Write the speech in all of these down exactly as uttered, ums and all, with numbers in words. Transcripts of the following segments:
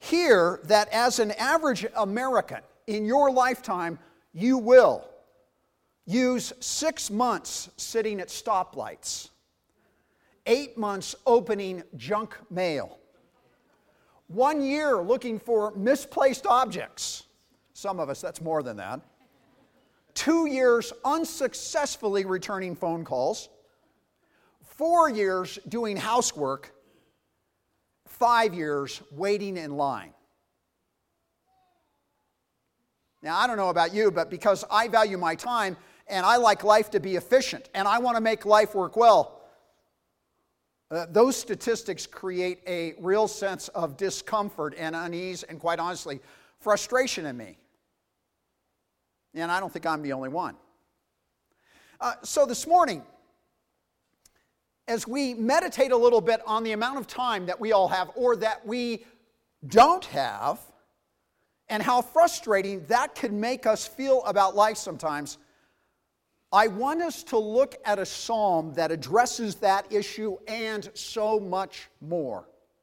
hear that as an average American in your lifetime, you will use six months sitting at stoplights, eight months opening junk mail, one year looking for misplaced objects. Some of us, that's more than that. Two years unsuccessfully returning phone calls. Four years doing housework. Five years waiting in line. Now, I don't know about you, but because I value my time and I like life to be efficient and I want to make life work well, uh, those statistics create a real sense of discomfort and unease and, quite honestly, frustration in me. And I don't think I'm the only one. Uh, so this morning, as we meditate a little bit on the amount of time that we all have or that we don't have, and how frustrating that can make us feel about life sometimes, I want us to look at a psalm that addresses that issue and so much more.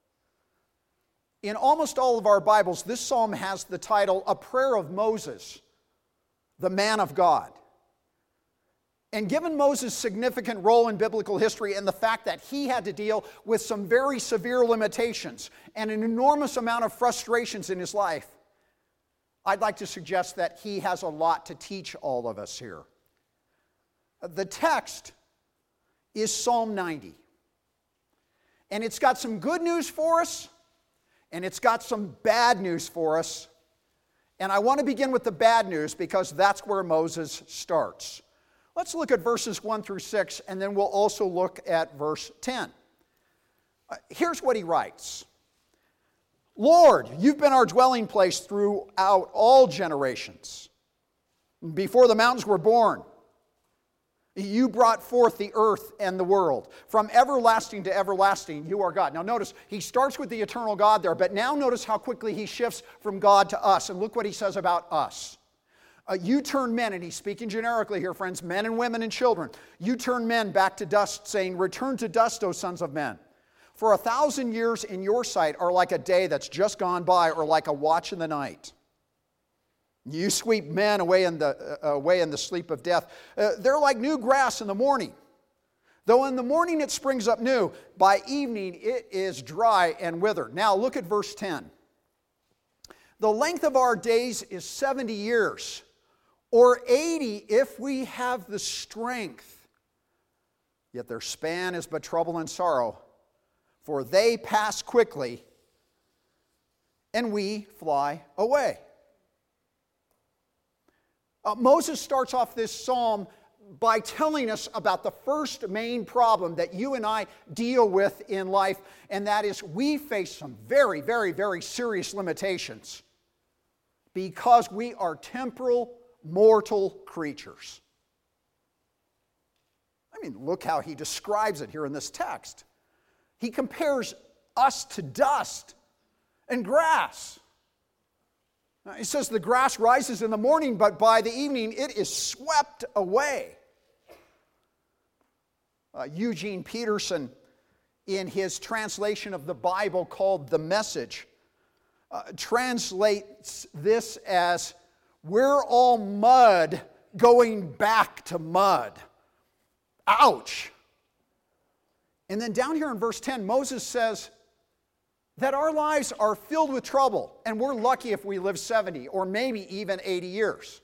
In almost all of our Bibles, this psalm has the title, A Prayer of Moses, the Man of God. And given Moses' significant role in biblical history and the fact that he had to deal with some very severe limitations and an enormous amount of frustrations in his life, I'd like to suggest that he has a lot to teach all of us here. The text is Psalm ninety. And it's got some good news for us, and it's got some bad news for us. And I want to begin with the bad news because that's where Moses starts. Let's look at verses one through six, and then we'll also look at verse ten. Uh, here's what he writes. Lord, you've been our dwelling place throughout all generations. Before the mountains were born, you brought forth the earth and the world. From everlasting to everlasting, you are God. Now notice, he starts with the eternal God there, but now notice how quickly he shifts from God to us. And look what he says about us. Uh, you turn men, and he's speaking generically here, friends, men and women and children. You turn men back to dust, saying, return to dust, O sons of men. For a thousand years in your sight are like a day that's just gone by, or like a watch in the night. You sweep men away in the, uh, away in the sleep of death. Uh, they're like new grass in the morning. Though in the morning it springs up new, by evening it is dry and withered. Now look at verse ten. The length of our days is seventy years, or eighty if we have the strength. Yet their span is but trouble and sorrow, for they pass quickly, and we fly away. Uh, Moses starts off this psalm by telling us about the first main problem that you and I deal with in life, and that is we face some very, very, very serious limitations because we are temporal, mortal creatures. I mean, look how he describes it here in this text. He compares us to dust and grass. He says the grass rises in the morning, but by the evening it is swept away. Uh, Eugene Peterson, in his translation of the Bible called The Message, uh, translates this as, we're all mud going back to mud. Ouch! And then down here in verse ten, Moses says that our lives are filled with trouble, and we're lucky if we live seventy or maybe even eighty years.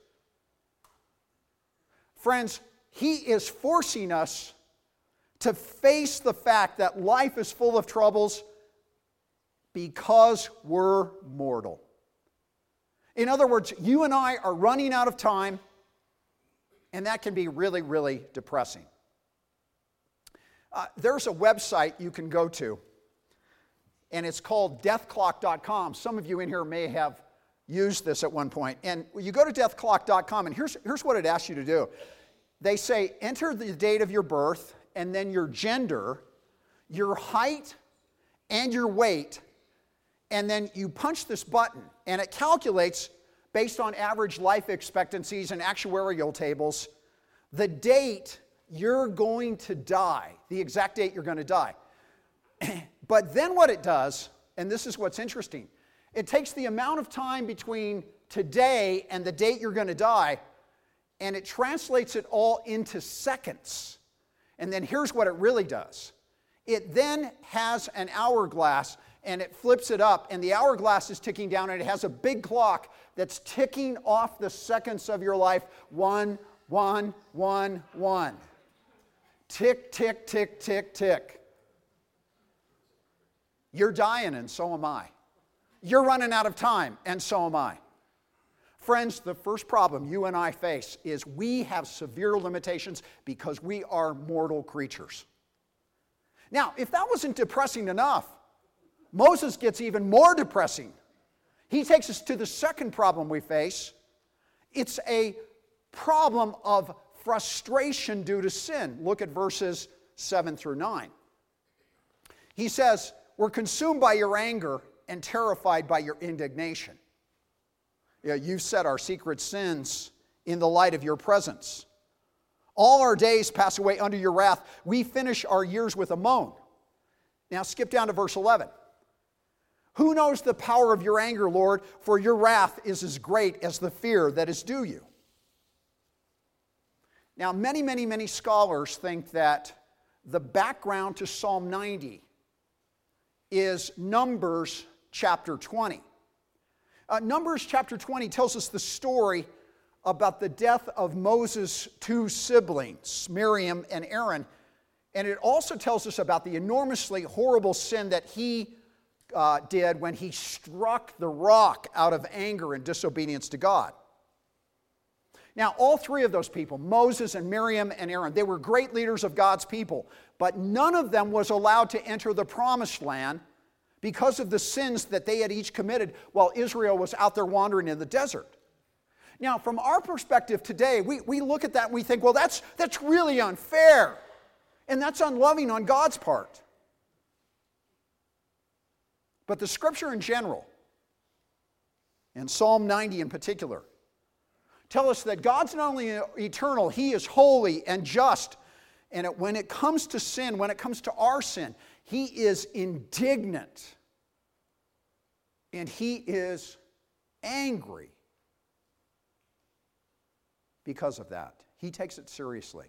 Friends, he is forcing us to face the fact that life is full of troubles because we're mortal. In other words, you and I are running out of time, and that can be really, really depressing. Uh, there's a website you can go to, and it's called death clock dot com. Some of you in here may have used this at one point. And you go to death clock dot com, and here's, here's what it asks you to do. They say, enter the date of your birth, and then your gender, your height, and your weight, and then you punch this button, and it calculates, based on average life expectancies and actuarial tables, the date you're going to die, the exact date you're going to die. But then what it does, and this is what's interesting, It takes the amount of time between today and the date you're going to die, and it translates it all into seconds. And then here's what it really does. It then has an hourglass, and it flips it up, and the hourglass is ticking down, and it has a big clock that's ticking off the seconds of your life. One, one, one, one. Tick, tick, tick, tick, tick. You're dying, and so am I. You're running out of time, and so am I. Friends, the first problem you and I face is we have severe limitations because we are mortal creatures. Now, if that wasn't depressing enough, Moses gets even more depressing. He takes us to the second problem we face. It's a problem of frustration due to sin. Look at verses seven through nine. He says, "We're consumed by your anger and terrified by your indignation. Yeah, you've set our secret sins in the light of your presence. All our days pass away under your wrath. We finish our years with a moan." Now skip down to verse eleven. "Who knows the power of your anger, Lord? For your wrath is as great as the fear that is due you." Now, many, many, many scholars think that the background to Psalm ninety is Numbers chapter twenty. Uh, Numbers chapter twenty tells us the story about the death of Moses' two siblings, Miriam and Aaron. And it also tells us about the enormously horrible sin that he uh, did when he struck the rock out of anger and disobedience to God. Now, all three of those people, Moses and Miriam and Aaron, they were great leaders of God's people, but none of them was allowed to enter the promised land because of the sins that they had each committed while Israel was out there wandering in the desert. Now, from our perspective today, we, we look at that and we think, well, that's, that's really unfair. And that's unloving on God's part. But the Scripture in general, and Psalm ninety in particular, tell us that God's not only eternal, He is holy and just. And it, when it comes to sin, when it comes to our sin, He is indignant. And He is angry because of that. He takes it seriously.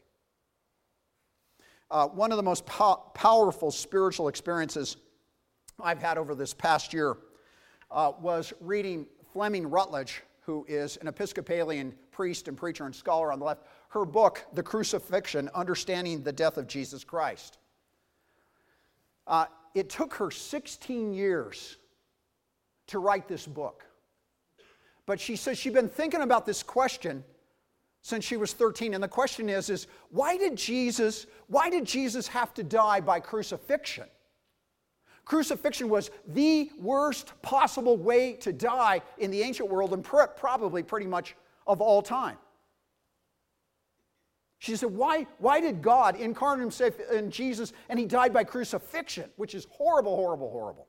Uh, one of the most po- powerful spiritual experiences I've had over this past year uh, was reading Fleming Rutledge, who is an Episcopalian priest and preacher and scholar on the left, her book, The Crucifixion, Understanding the Death of Jesus Christ. Uh, it took her sixteen years to write this book. But she says she'd been thinking about this question since she was thirteen. And the question is, is why did Jesus, why did Jesus have to die by crucifixion? Crucifixion was the worst possible way to die in the ancient world and pr- probably pretty much of all time. She said, why, why did God incarnate Himself in Jesus and He died by crucifixion, which is horrible, horrible, horrible?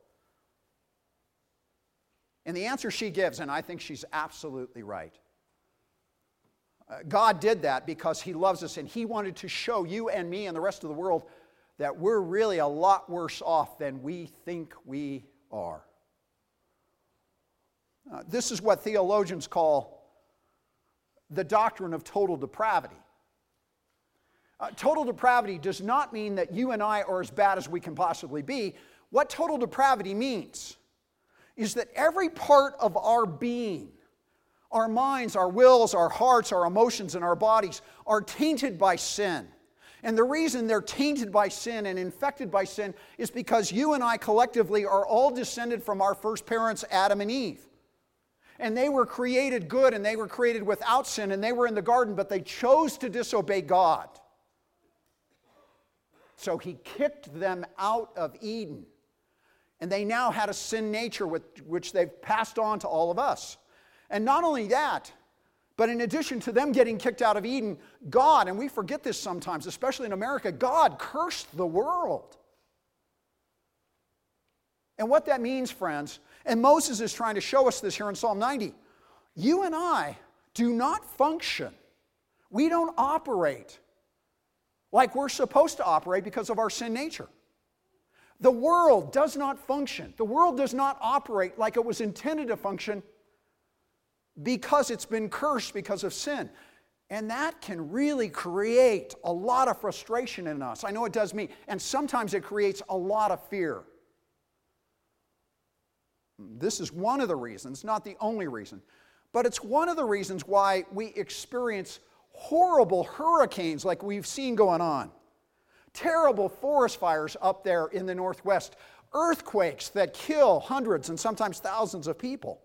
And the answer she gives, and I think she's absolutely right. Uh, God did that because He loves us and He wanted to show you and me and the rest of the world that we're really a lot worse off than we think we are. Uh, this is what theologians call the doctrine of total depravity. Uh, total depravity does not mean that you and I are as bad as we can possibly be. What total depravity means is that every part of our being, our minds, our wills, our hearts, our emotions, and our bodies are tainted by sin. And the reason they're tainted by sin and infected by sin is because you and I collectively are all descended from our first parents, Adam and Eve. And they were created good and they were created without sin and they were in the garden, but they chose to disobey God. So He kicked them out of Eden. And they now had a sin nature which they've passed on to all of us. And not only that, but in addition to them getting kicked out of Eden, God, and we forget this sometimes, especially in America, God cursed the world. And what that means, friends, and Moses is trying to show us this here in Psalm ninety, you and I do not function. We don't operate like we're supposed to operate because of our sin nature. The world does not function. The world does not operate like it was intended to function because it's been cursed because of sin. And that can really create a lot of frustration in us. I know it does me. And sometimes it creates a lot of fear. This is one of the reasons, not the only reason, but it's one of the reasons why we experience horrible hurricanes like we've seen going on. Terrible forest fires up there in the Northwest. Earthquakes that kill hundreds and sometimes thousands of people.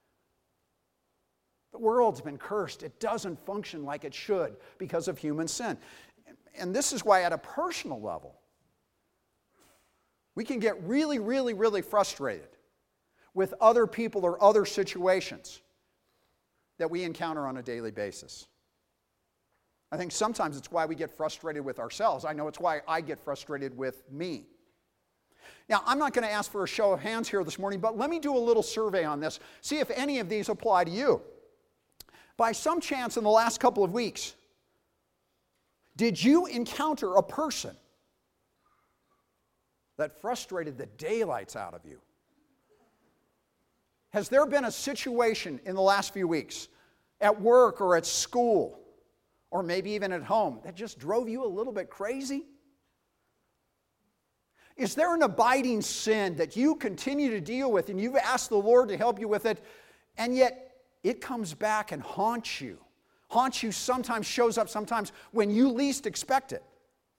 The world's been cursed. It doesn't function like it should because of human sin. And this is why at a personal level, we can get really, really, really frustrated with other people or other situations that we encounter on a daily basis. I think sometimes it's why we get frustrated with ourselves. I know it's why I get frustrated with me. Now, I'm not going to ask for a show of hands here this morning, but let me do a little survey on this. See if any of these apply to you. By some chance in the last couple of weeks, did you encounter a person that frustrated the daylights out of you? Has there been a situation in the last few weeks at work or at school or maybe even at home that just drove you a little bit crazy? Is there an abiding sin that you continue to deal with and you've asked the Lord to help you with it, and yet it comes back and haunts you? Haunts you sometimes, shows up sometimes when you least expect it.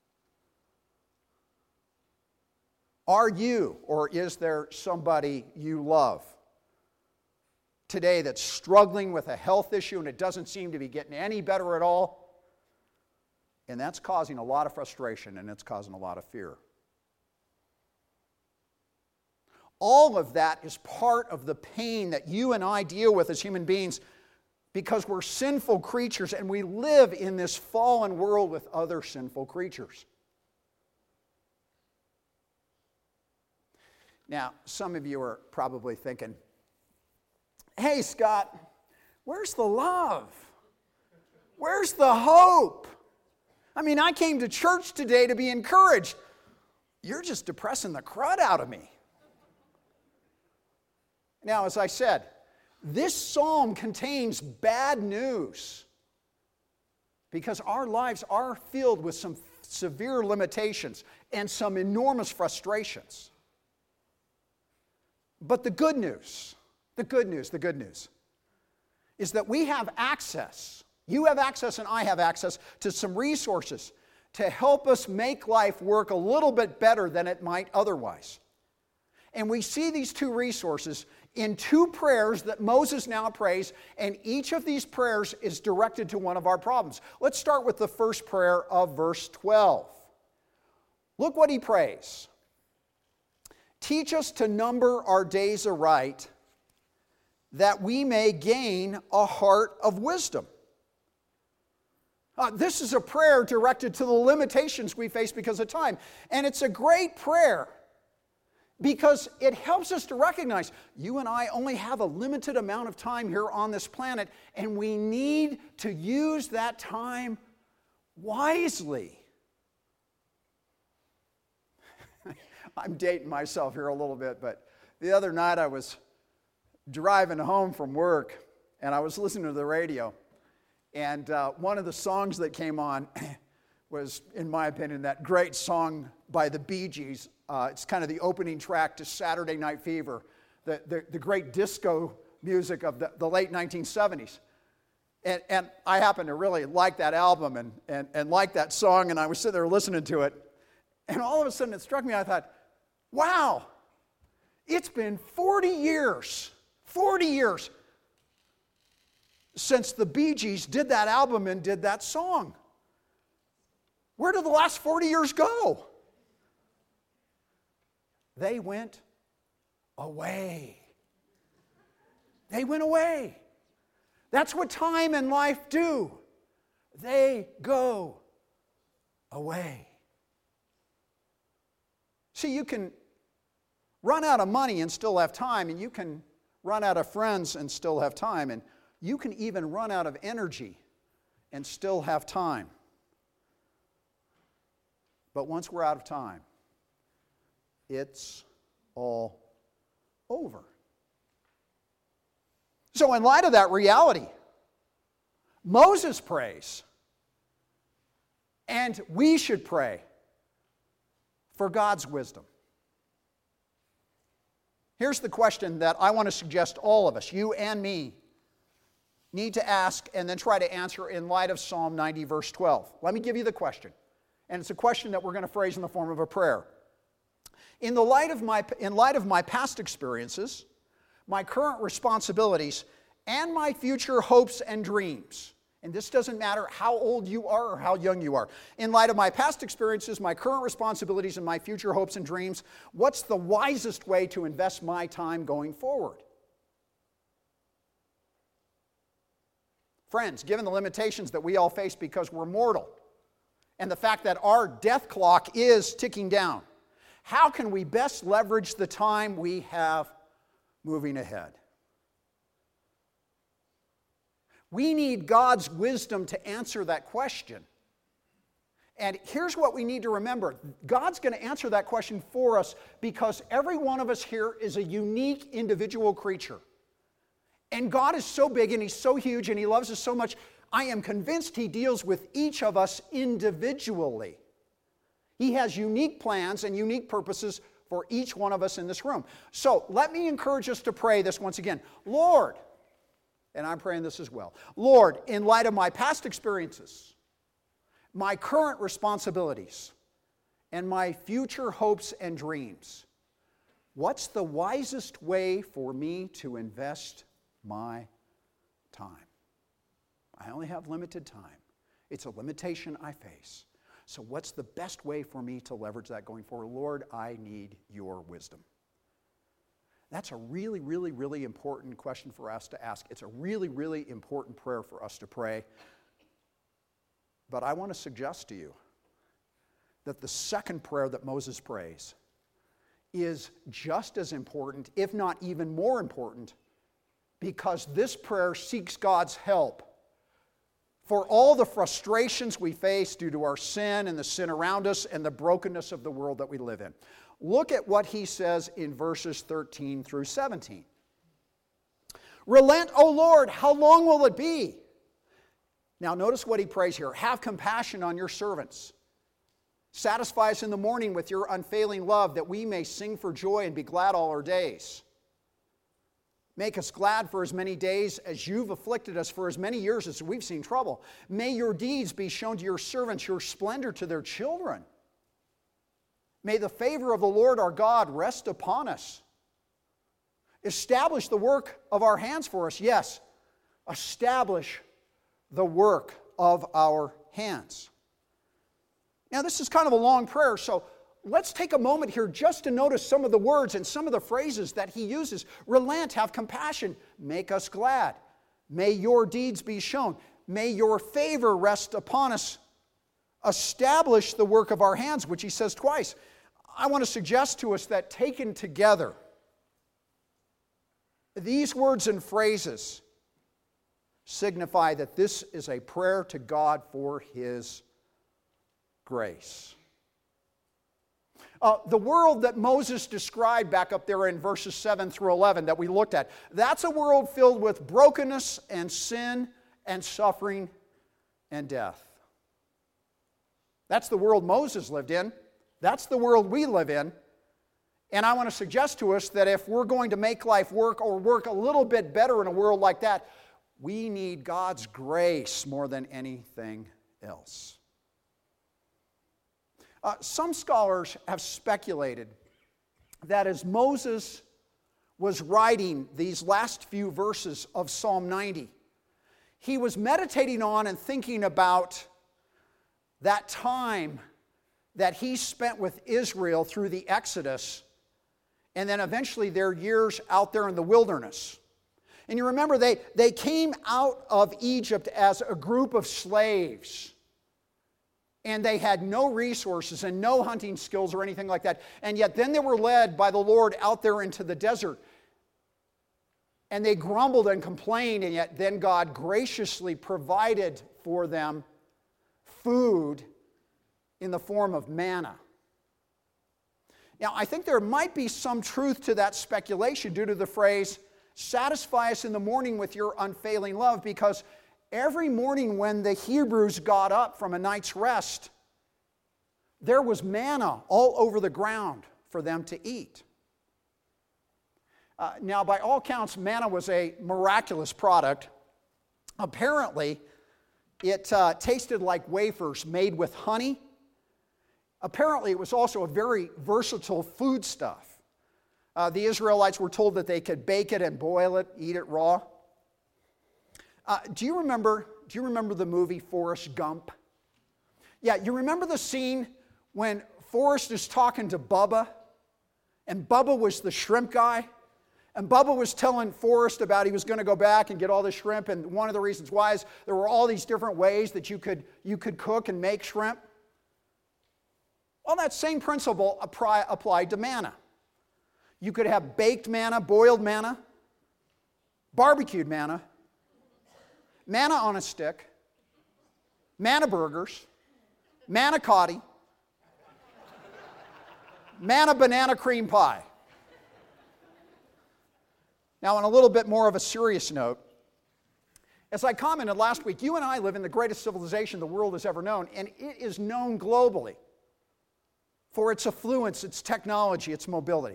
Are you, or is there somebody you love today that's struggling with a health issue and it doesn't seem to be getting any better at all? And that's causing a lot of frustration and it's causing a lot of fear. All of that is part of the pain that you and I deal with as human beings because we're sinful creatures and we live in this fallen world with other sinful creatures. Now, some of you are probably thinking, hey, Scott, where's the love? Where's the hope? I mean, I came to church today to be encouraged. You're just depressing the crud out of me. Now, as I said, this psalm contains bad news because our lives are filled with some severe limitations and some enormous frustrations. But the good news, the good news, the good news is that we have access. You have access and I have access to some resources to help us make life work a little bit better than it might otherwise. And we see these two resources in two prayers that Moses now prays, and each of these prayers is directed to one of our problems. Let's start with the first prayer of verse twelve. Look what he prays. Teach us to number our days aright, that we may gain a heart of wisdom. Uh, this is a prayer directed to the limitations we face because of time. And it's a great prayer because it helps us to recognize you and I only have a limited amount of time here on this planet, and we need to use that time wisely. I'm dating myself here a little bit, but the other night I was driving home from work, and I was listening to the radio, and uh, one of the songs that came on was, in my opinion, that great song by the Bee Gees. Uh, it's kind of the opening track to Saturday Night Fever, the, the, the great disco music of the, the late nineteen seventies. And, and I happen to really like that album and, and, and like that song, and I was sitting there listening to it, and all of a sudden it struck me, I thought, wow, it's been forty years, forty years since the Bee Gees did that album and did that song. Where did the last forty years go? They went away. They went away. That's what time and life do. They go away. See, you can run out of money and still have time, and you can run out of friends and still have time, and you can even run out of energy and still have time. But once we're out of time, it's all over. So in light of that reality, Moses prays, and we should pray for God's wisdom. Here's the question that I want to suggest all of us, you and me, need to ask and then try to answer in light of Psalm ninety, verse twelve. Let me give you the question. And it's a question that we're going to phrase in the form of a prayer. In the light of my, in light of my past experiences, my current responsibilities, and my future hopes and dreams, and this doesn't matter how old you are or how young you are. In light of my past experiences, my current responsibilities, and my future hopes and dreams, what's the wisest way to invest my time going forward? Friends, given the limitations that we all face because we're mortal, and the fact that our death clock is ticking down, how can we best leverage the time we have moving ahead? We need God's wisdom to answer that question. And here's what we need to remember. God's going to answer that question for us because every one of us here is a unique individual creature. And God is so big and He's so huge and He loves us so much, I am convinced He deals with each of us individually. He has unique plans and unique purposes for each one of us in this room. So let me encourage us to pray this once again. Lord, and I'm praying this as well. Lord, in light of my past experiences, my current responsibilities, and my future hopes and dreams, what's the wisest way for me to invest my time? I only have limited time. It's a limitation I face. So what's the best way for me to leverage that going forward? Lord, I need your wisdom. That's a really, really, really important question for us to ask. It's a really, really important prayer for us to pray. But I want to suggest to you that the second prayer that Moses prays is just as important, if not even more important, because this prayer seeks God's help for all the frustrations we face due to our sin and the sin around us and the brokenness of the world that we live in. Look at what he says in verses thirteen through seventeen. Relent, O Lord, how long will it be? Now notice what he prays here. Have compassion on your servants. Satisfy us in the morning with your unfailing love, that we may sing for joy and be glad all our days. Make us glad for as many days as you've afflicted us, for as many years as we've seen trouble. May your deeds be shown to your servants, your splendor to their children. May the favor of the Lord our God rest upon us. Establish the work of our hands for us. Yes, establish the work of our hands. Now, this is kind of a long prayer, so let's take a moment here just to notice some of the words and some of the phrases that he uses. Relent, have compassion, make us glad. May your deeds be shown. May your favor rest upon us. Establish the work of our hands, which he says twice. I want to suggest to us that taken together, these words and phrases signify that this is a prayer to God for His grace. Uh, the world that Moses described back up there in verses seven through eleven that we looked at, that's a world filled with brokenness and sin and suffering and death. That's the world Moses lived in. That's the world we live in. And I want to suggest to us that if we're going to make life work or work a little bit better in a world like that, we need God's grace more than anything else. Uh, some scholars have speculated that as Moses was writing these last few verses of Psalm ninety, he was meditating on and thinking about that time that he spent with Israel through the Exodus, and then eventually their years out there in the wilderness. And you remember, they, they came out of Egypt as a group of slaves. And they had no resources and no hunting skills or anything like that. And yet then they were led by the Lord out there into the desert. And they grumbled and complained, and yet then God graciously provided for them food in the form of manna. Now, I think there might be some truth to that speculation due to the phrase, satisfy us in the morning with your unfailing love, because every morning when the Hebrews got up from a night's rest, there was manna all over the ground for them to eat. Uh, now, by all counts, manna was a miraculous product. Apparently, it uh, tasted like wafers made with honey. Apparently, it was also a very versatile foodstuff. Uh, the Israelites were told that they could bake it and boil it, eat it raw. Uh, do you remember, do you remember the movie Forrest Gump? Yeah, you remember the scene when Forrest is talking to Bubba, and Bubba was the shrimp guy, and Bubba was telling Forrest about he was going to go back and get all the shrimp, and one of the reasons why is there were all these different ways that you could, you could cook and make shrimp. Well, that same principle apply, applied to manna. You could have baked manna, boiled manna, barbecued manna, manna on a stick, manna burgers, manicotti, manna banana cream pie. Now, on a little bit more of a serious note, as I commented last week, you and I live in the greatest civilization the world has ever known, and it is known globally for its affluence, its technology, its mobility.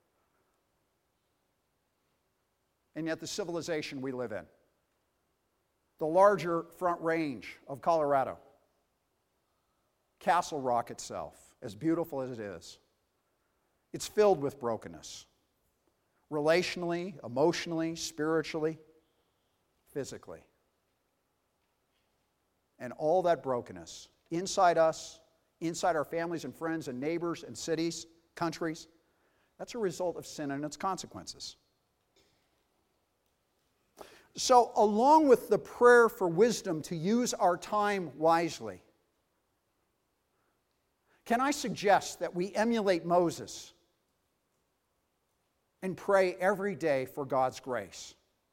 And yet the civilization we live in, the larger Front Range of Colorado, Castle Rock itself, as beautiful as it is, it's filled with brokenness. Relationally, emotionally, spiritually, physically. And all that brokenness inside us, inside our families and friends and neighbors and cities, countries, that's a result of sin and its consequences. So, along with the prayer for wisdom to use our time wisely, can I suggest that we emulate Moses and pray every day for God's grace?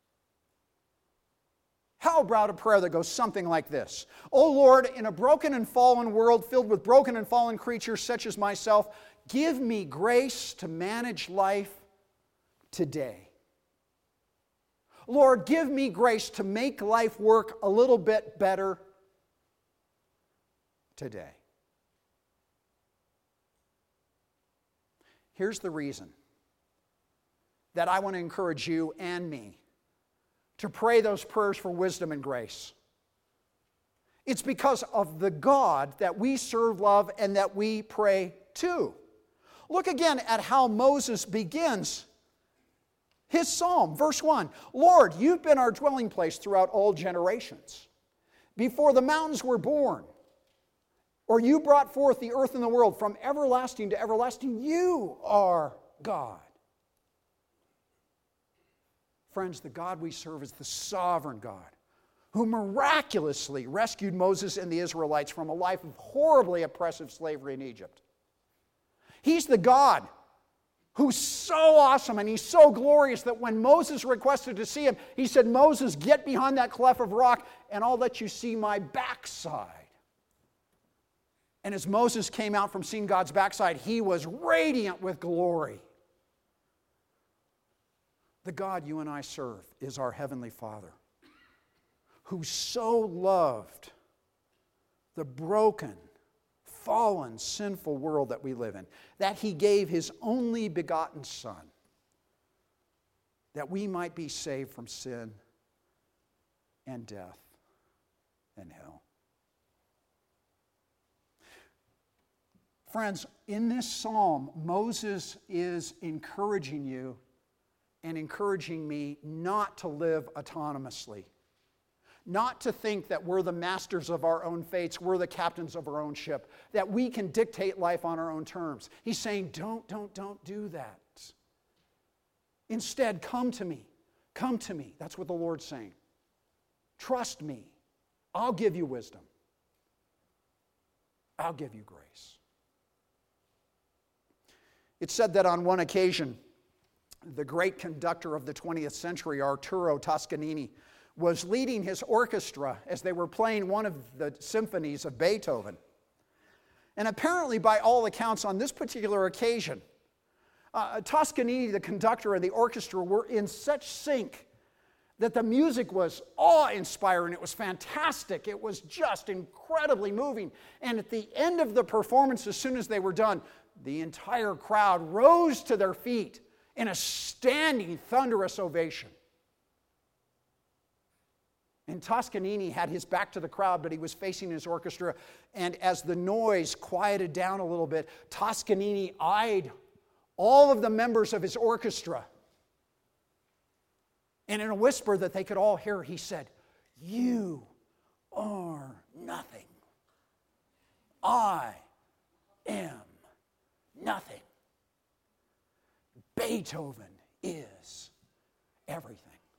How about a prayer that goes something like this? Oh Lord, in a broken and fallen world filled with broken and fallen creatures such as myself, give me grace to manage life today. Lord, give me grace to make life work a little bit better today. Here's the reason that I want to encourage you and me to pray those prayers for wisdom and grace. It's because of the God that we serve, love, and that we pray to. Look again at how Moses begins his psalm. Verse one, Lord, you've been our dwelling place throughout all generations. Before the mountains were born, or you brought forth the earth and the world, from everlasting to everlasting, you are God. Friends, the God we serve is the sovereign God who miraculously rescued Moses and the Israelites from a life of horribly oppressive slavery in Egypt. He's the God who's so awesome and he's so glorious that when Moses requested to see him, he said, Moses, get behind that cleft of rock and I'll let you see my backside. And as Moses came out from seeing God's backside, he was radiant with glory. The God you and I serve is our Heavenly Father, who so loved the broken, fallen, sinful world that we live in, that He gave His only begotten Son, that we might be saved from sin and death and hell. Friends, in this psalm, Moses is encouraging you and encouraging me not to live autonomously. Not to think that we're the masters of our own fates, we're the captains of our own ship, that we can dictate life on our own terms. He's saying, don't, don't, don't do that. Instead, come to me. Come to me. That's what the Lord's saying. Trust me. I'll give you wisdom. I'll give you grace. It's said that on one occasion, the great conductor of the twentieth century, Arturo Toscanini, was leading his orchestra as they were playing one of the symphonies of Beethoven. And apparently, by all accounts, on this particular occasion, Uh, Toscanini, the conductor, and the orchestra were in such sync that the music was awe-inspiring. It was fantastic. It was just incredibly moving. And at the end of the performance, as soon as they were done, the entire crowd rose to their feet in a standing, thunderous ovation. And Toscanini had his back to the crowd, but he was facing his orchestra. And as the noise quieted down a little bit, Toscanini eyed all of the members of his orchestra. And in a whisper that they could all hear, he said, "You are nothing. I am nothing. Beethoven is everything."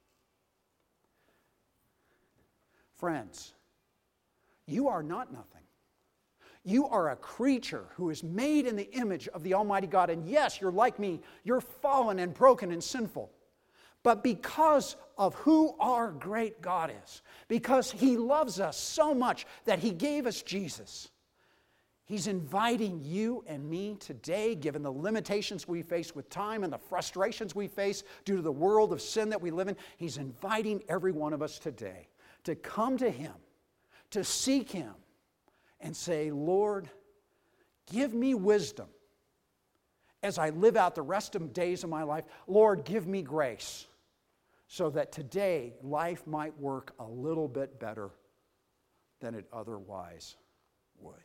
Friends, you are not nothing. You are a creature who is made in the image of the Almighty God. And yes, you're like me. You're fallen and broken and sinful. But because of who our great God is, because He loves us so much that He gave us Jesus, He's inviting you and me today, given the limitations we face with time and the frustrations we face due to the world of sin that we live in, He's inviting every one of us today to come to Him, to seek Him, and say, "Lord, give me wisdom as I live out the rest of the days of my life. Lord, give me grace so that today life might work a little bit better than it otherwise would."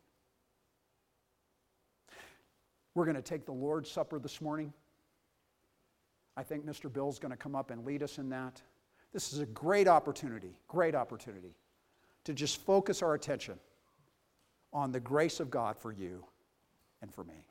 We're going to take the Lord's Supper this morning. I think Mister Bill's going to come up and lead us in that. This is a great opportunity, great opportunity to just focus our attention on the grace of God for you and for me.